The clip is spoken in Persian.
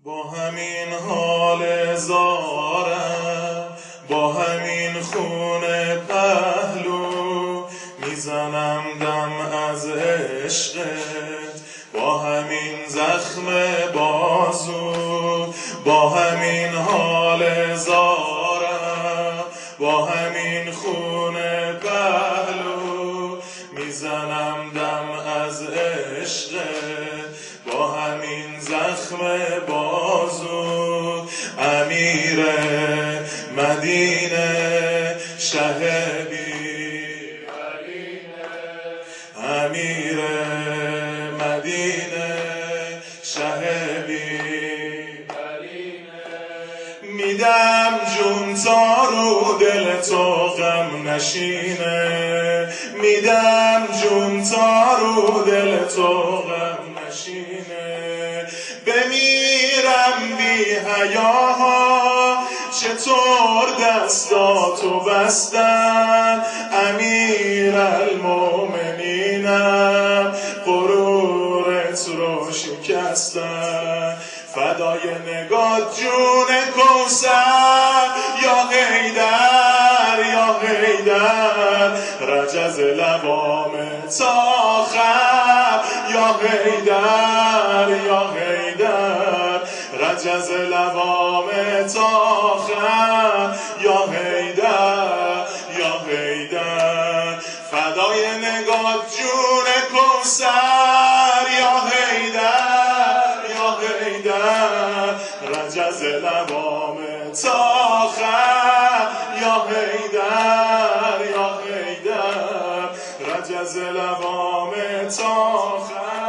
با همین حال زارم، با همین خون پهلو، میزنم دم از عشقت، با همین زخم بازو، با همین حال زارم، با همین خون پهلو، میزنم دم از عشقت، با همین زخم بازو. امیر مدینه شه بی، امیر مدینه شه بی، میدم جون تا رو دل تو غم نشینه، میدم جون تا رو دل تو غم نشینه. بمیرم بی حیاها چطور دستاتو بستن، امیر المومنینم غرورت رو شکستن. فدای نگات جون کوثر یا حیدر، یا حیدر، رجز لبام تا خر، یا حیدر، یا حیدر، رجز لبام تا خر، یا حیدر، یا حیدر، فدای نگات جون کوثر یا حیدر، یا حیدر، رجز لبام تا خر، یا حیدر، یا حیدر، رجز لبام تا خر.